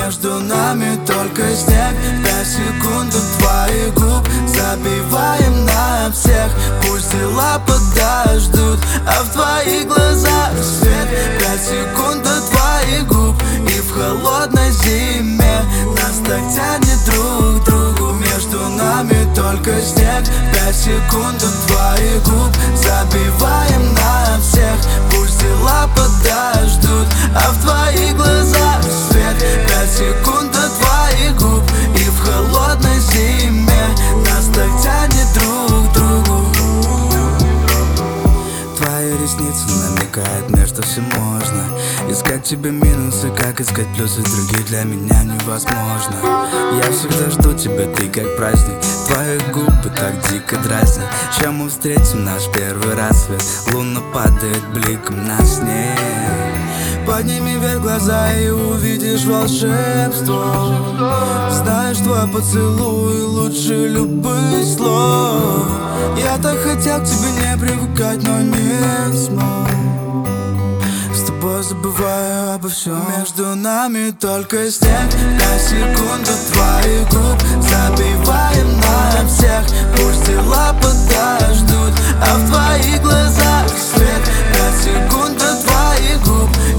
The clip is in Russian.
Между нами только снег. 5 секунд до твоих губ. Забиваем на всех. Пусть дела подождут, а в твоих глазах свет. 5 секунд до твоих губ. И в холодной зиме нас так тянет друг к другу. Между нами только снег. 5 секунд до твоих губ. Забиваем на всех. Пусть дела подождут, а в твоих глазах свет. 5 секунд до твоих губ. И в холодной зиме нас так тянет друг к другу. Твои ресницы намекают мне, что все можно. Искать тебе минусы, как искать плюсы, других для меня невозможно. Я всегда жду тебя, ты как праздник. Твои губы так дико дразнят. Ща мы встретим наш первый рассвет. Луна падает бликом на снег. Подними вверх глаза и увидишь волшебство. Знаешь, твой поцелуй лучше любых слов. Я так хотел к тебе не привыкать, но не смог. С тобой забываю обо всем. Между нами только снег. 5 секунд до твоих губ. Забиваем на всех. Пусть дела подождут, а в твоих глазах свет. 5 секунд до твоих губ.